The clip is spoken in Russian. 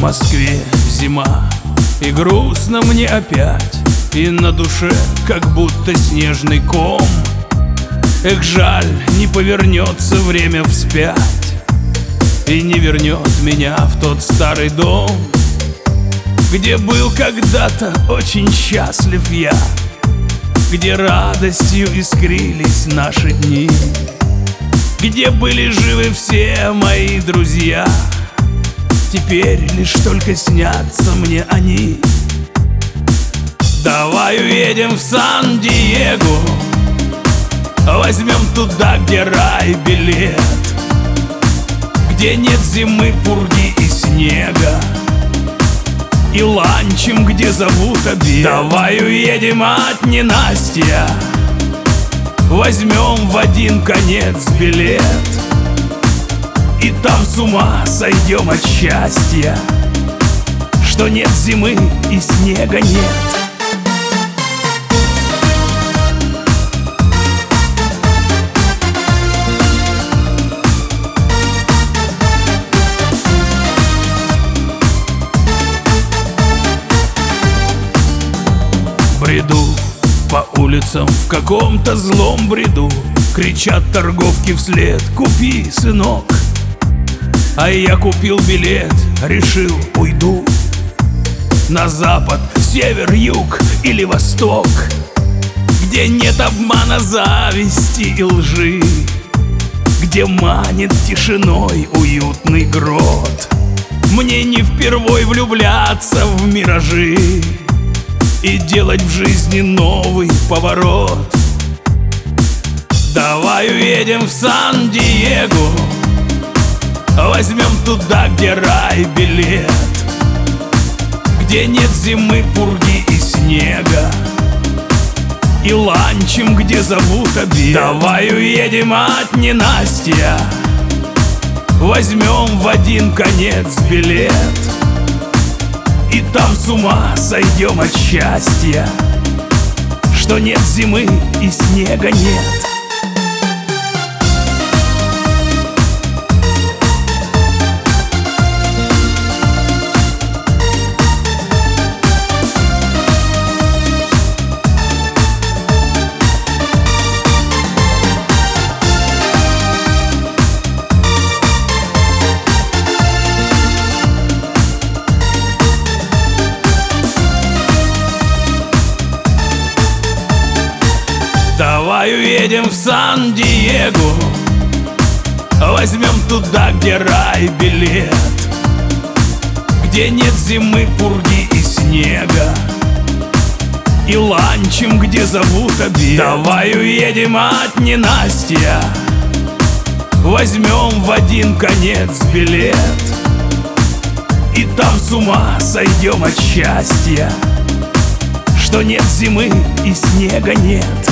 Москве зима, и грустно мне опять, и на душе как будто снежный ком. Эх, жаль, не повернется время вспять и не вернет меня в тот старый дом, где был когда-то очень счастлив я, где радостью искрились наши дни, где были живы все мои друзья. Теперь лишь только снятся мне они. Давай уедем в Сан-Диего, возьмем туда, где рай билет, где нет зимы, пурги и снега, и ланчем, где зовут обед. Давай уедем от ненастья, возьмем в один конец билет, и там с ума сойдем от счастья, что нет зимы и снега нет. Бреду по улицам в каком-то злом бреду, кричат торговки вслед: купи, сынок. А я купил билет, решил, уйду на запад, север, юг или восток, где нет обмана, зависти и лжи, где манит тишиной уютный грот. Мне не впервой влюбляться в миражи и делать в жизни новый поворот. Давай уедем в Сан-Диего, возьмем туда, где рай билет, где нет зимы, пурги и снега, и ланчем, где зовут обед. Давай уедем от ненастья, возьмем в один конец билет, и там с ума сойдем от счастья, что нет зимы и снега нет. Давай уедем в Сан-Диего, возьмем туда, где рай билет, где нет зимы, пурги и снега, и ланчем, где зовут обед. Давай уедем от ненастья, возьмем в один конец билет, и там с ума сойдем от счастья, что нет зимы и снега нет.